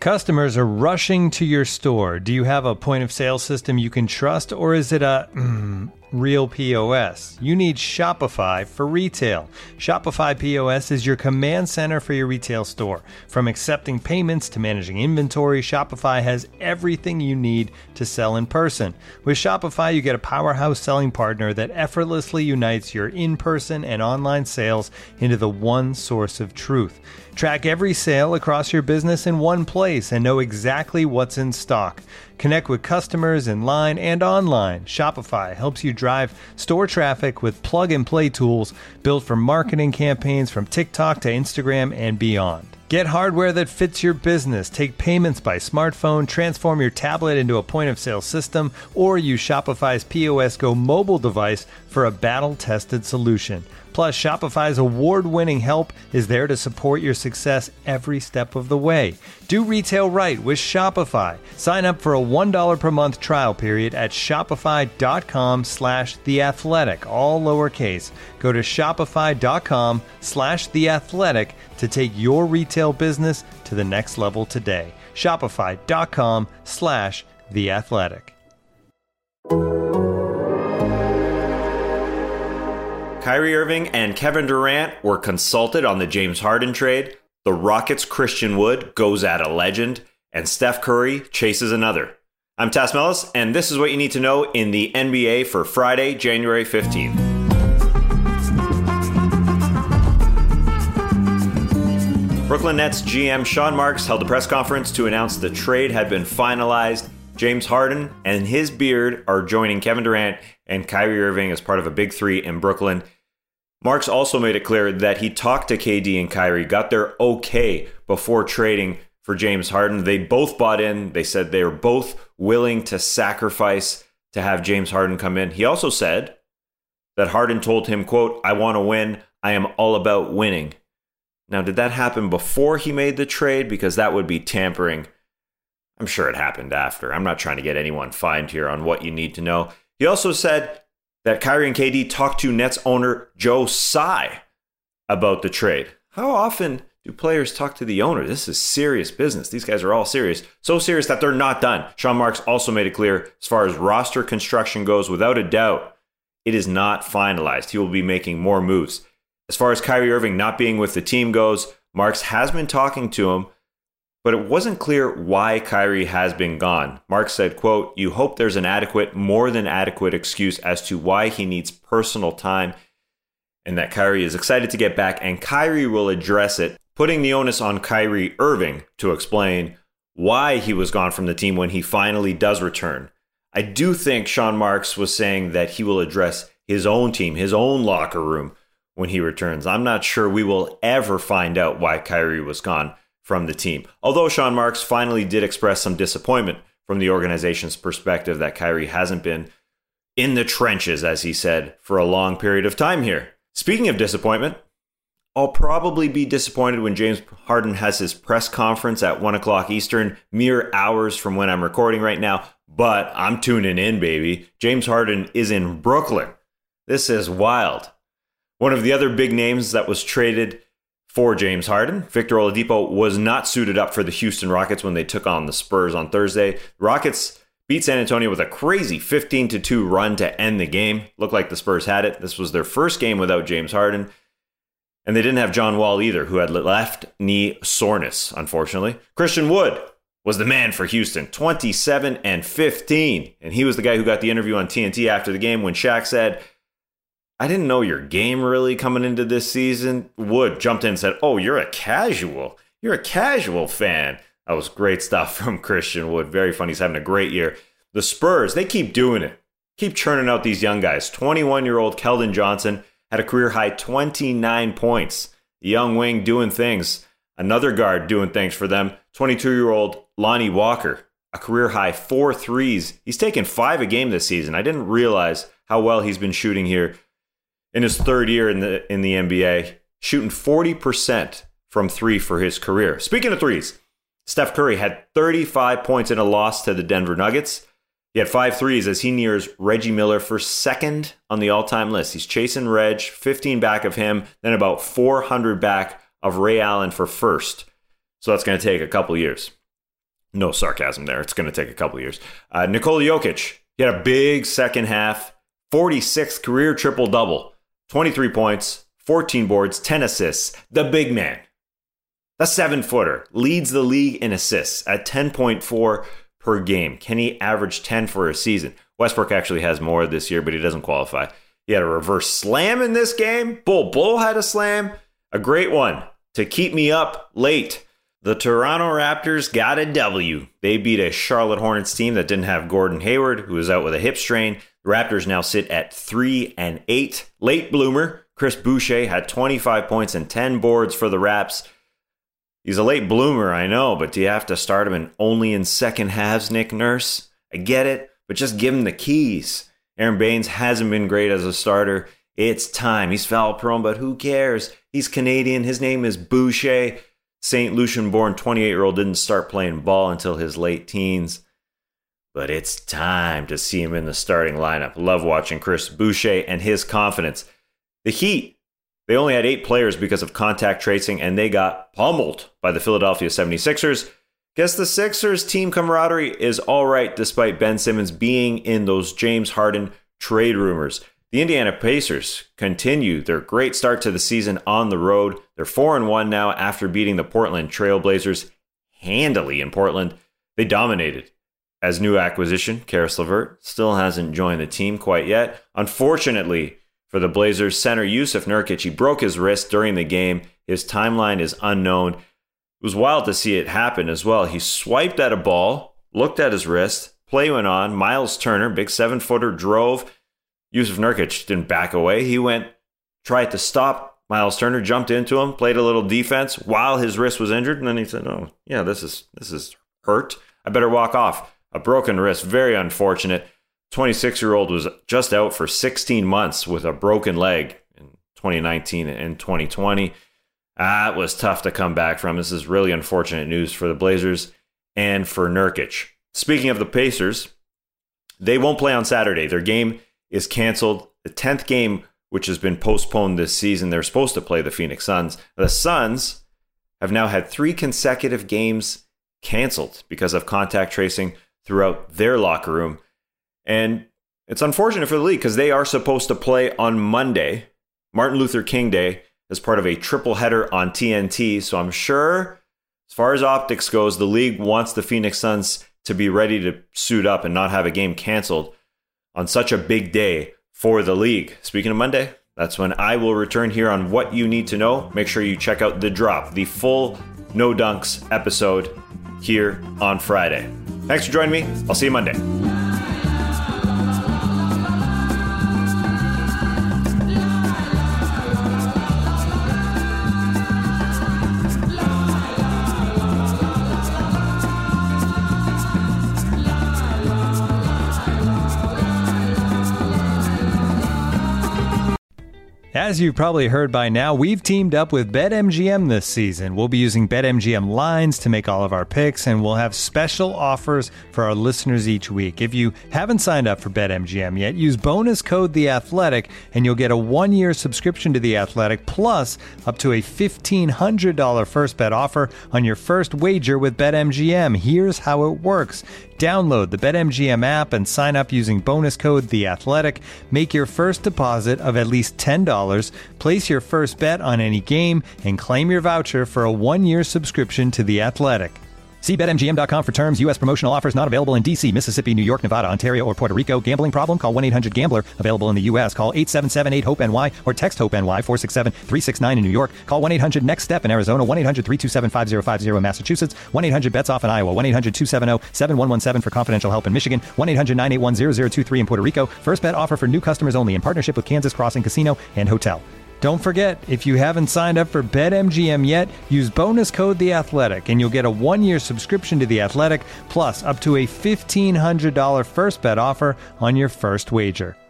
Customers are rushing to your store. Do you have a point of sale system you can trust, or is it a real POS? You need Shopify for retail. Shopify POS is your command center for your retail store. From accepting payments to managing inventory, Shopify has everything you need to sell in person. With Shopify, you get a powerhouse selling partner that effortlessly unites your in-person and online sales into the one source of truth. Track every sale across your business in one place and know exactly what's in stock. Connect with customers in line and online. Shopify helps you drive store traffic with plug-and-play tools built for marketing campaigns from TikTok to Instagram and beyond. Get hardware that fits your business. Take payments by smartphone, transform your tablet into a point-of-sale system, or use Shopify's POS Go mobile device for a battle-tested solution. Plus, Shopify's award-winning help is there to support your success every step of the way. Do retail right with Shopify. Sign up for a $1 per month trial period at shopify.com/theathletic, all lowercase. Go to shopify.com/theathletic to take your retail business to the next level today. Shopify.com/theathletic. Kyrie Irving and Kevin Durant were consulted on the James Harden trade. The Rockets' Christian Wood goes at a legend, and Steph Curry chases another. I'm Tas Melas, and this is what you need to know in the NBA for Friday, January 15th. Brooklyn Nets GM Sean Marks held a press conference to announce the trade had been finalized. James Harden and his beard are joining Kevin Durant and Kyrie Irving as part of a big three in Brooklyn. Marks also made it clear that he talked to KD and Kyrie, got their okay before trading for James Harden. They both bought in. They said they were both willing to sacrifice to have James Harden come in. He also said that Harden told him, quote, "I want to win. I am all about winning." Now, did that happen before he made the trade? Because that would be tampering. I'm sure it happened after. I'm not trying to get anyone fined here on what you need to know. He also said that Kyrie and KD talked to Nets owner Joe Tsai about the trade. How often do players talk to the owner? This is serious business. These guys are all serious. So serious that they're not done. Sean Marks also made it clear, as far as roster construction goes, without a doubt, it is not finalized. He will be making more moves. As far as Kyrie Irving not being with the team goes, Marks has been talking to him, but it wasn't clear why Kyrie has been gone. Marks said, quote, "You hope there's an adequate, more than adequate excuse as to why he needs personal time, and that Kyrie is excited to get back, and Kyrie will address it," putting the onus on Kyrie Irving to explain why he was gone from the team when he finally does return. I do think Sean Marks was saying that he will address his own team, his own locker room when he returns. I'm not sure we will ever find out why Kyrie was gone from the team. Although Sean Marks finally did express some disappointment from the organization's perspective that Kyrie hasn't been in the trenches, as he said, for a long period of time here. Speaking of disappointment, I'll probably be disappointed when James Harden has his press conference at 1 o'clock Eastern, mere hours from when I'm recording right now, but I'm tuning in, baby. James Harden is in Brooklyn. This is wild. One of the other big names that was traded for James Harden, Victor Oladipo, was not suited up for the Houston Rockets when they took on the Spurs on Thursday. The Rockets beat San Antonio with a crazy 15-2 run to end the game. Looked like the Spurs had it. This was their first game without James Harden. And they didn't have John Wall either, who had left knee soreness, unfortunately. Christian Wood was the man for Houston, 27-15. And he was the guy who got the interview on TNT after the game when Shaq said, "I didn't know your game really coming into this season." Wood jumped in and said, "Oh, you're a casual. You're a casual fan." That was great stuff from Christian Wood. Very funny. He's having a great year. The Spurs, they keep doing it. Keep churning out these young guys. 21-year-old Keldon Johnson had a career-high 29 points. The young wing doing things. Another guard doing things for them. 22-year-old Lonnie Walker, a career-high 4 threes. He's taken 5 a game this season. I didn't realize how well he's been shooting here in his third year in the NBA, shooting 40% from 3 for his career. Speaking of threes, Steph Curry had 35 points in a loss to the Denver Nuggets. He had 5 threes as he nears Reggie Miller for second on the all-time list. He's chasing Reg, 15 back of him, then about 400 back of Ray Allen for first. So that's going to take a couple years. No sarcasm there. It's going to take a couple years. Nikola Jokic, he had a big second half, 46th career triple-double, 23 points, 14 boards, 10 assists. The big man, the 7-footer, leads the league in assists at 10.4 per game. Can he average 10 for a season? Westbrook actually has more this year, but he doesn't qualify. He had a reverse slam in this game. Bull had a slam. A great one to keep me up late. The Toronto Raptors got a W. They beat a Charlotte Hornets team that didn't have Gordon Hayward, who was out with a hip strain. The Raptors now sit at 3-8. Late bloomer, Chris Boucher had 25 points and 10 boards for the Raps. He's a late bloomer, I know, but do you have to start him only in second halves, Nick Nurse? I get it, but just give him the keys. Aaron Baines hasn't been great as a starter. It's time. He's foul prone, but who cares? He's Canadian. His name is Boucher. St. Lucian-born 28-year-old didn't start playing ball until his late teens. But it's time to see him in the starting lineup. Love watching Chris Boucher and his confidence. The Heat, they only had 8 players because of contact tracing, and they got pummeled by the Philadelphia 76ers. Guess the Sixers team camaraderie is all right despite Ben Simmons being in those James Harden trade rumors. The Indiana Pacers continue their great start to the season on the road. They're 4-1 now after beating the Portland Trail Blazers handily in Portland. They dominated. As new acquisition, Karis LeVert still hasn't joined the team quite yet. Unfortunately for the Blazers, center Jusuf Nurkic, he broke his wrist during the game. His timeline is unknown. It was wild to see it happen as well. He swiped at a ball, looked at his wrist, play went on. Miles Turner, big 7-footer, drove. Jusuf Nurkic didn't back away. He tried to stop Miles Turner, jumped into him, played a little defense while his wrist was injured, and then he said, "Oh, yeah, this is hurt. I better walk off." A broken wrist, very unfortunate. 26-year-old was just out for 16 months with a broken leg in 2019 and 2020. It was tough to come back from. This is really unfortunate news for the Blazers and for Nurkic. Speaking of the Pacers, they won't play on Saturday. Their game is canceled. The 10th game, which has been postponed this season, they're supposed to play the Phoenix Suns. The Suns have now had 3 consecutive games canceled because of contact tracing throughout their locker room. And it's unfortunate for the league because they are supposed to play on Monday, Martin Luther King Day, as part of a triple header on TNT. So I'm sure, as far as optics goes, the league wants the Phoenix Suns to be ready to suit up and not have a game canceled on such a big day for the league. Speaking of Monday, that's when I will return here on What You Need to Know. Make sure you check out The Drop, the full No Dunks episode here on Friday. Thanks for joining me. I'll see you Monday. As you've probably heard by now, we've teamed up with BetMGM this season. We'll be using BetMGM lines to make all of our picks, and we'll have special offers for our listeners each week. If you haven't signed up for BetMGM yet, use bonus code The Athletic, and you'll get a 1-year subscription to The Athletic, plus up to a $1,500 first bet offer on your first wager with BetMGM. Here's how it works. Download the BetMGM app and sign up using bonus code The Athletic. Make your first deposit of at least $10. Place your first bet on any game and claim your voucher for a 1-year subscription to The Athletic. See BetMGM.com for terms. U.S. promotional offers not available in D.C., Mississippi, New York, Nevada, Ontario, or Puerto Rico. Gambling problem? Call 1-800-GAMBLER. Available in the U.S. Call 877-8-HOPE-NY or text HOPE-NY 467-369 in New York. Call 1-800-NEXT-STEP in Arizona. 1-800-327-5050 in Massachusetts. 1-800-BETS-OFF in Iowa. 1-800-270-7117 for confidential help in Michigan. 1-800-981-0023 in Puerto Rico. First bet offer for new customers only in partnership with Kansas Crossing Casino and Hotel. Don't forget, if you haven't signed up for BetMGM yet, use bonus code The Athletic, and you'll get a 1-year subscription to The Athletic, plus up to a $1,500 first bet offer on your first wager.